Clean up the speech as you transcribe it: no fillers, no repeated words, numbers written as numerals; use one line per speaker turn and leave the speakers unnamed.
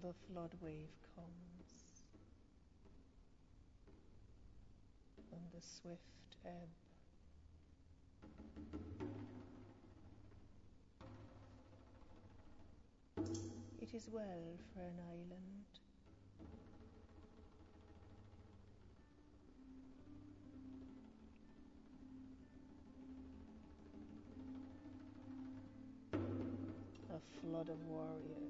the flood wave comes, and the swift ebb. It is well for an island. A flood of warriors